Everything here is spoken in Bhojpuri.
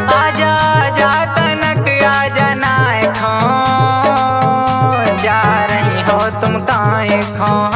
आजा आजा तनक आजा नाय खो, जा रही हो तुम काहे खो।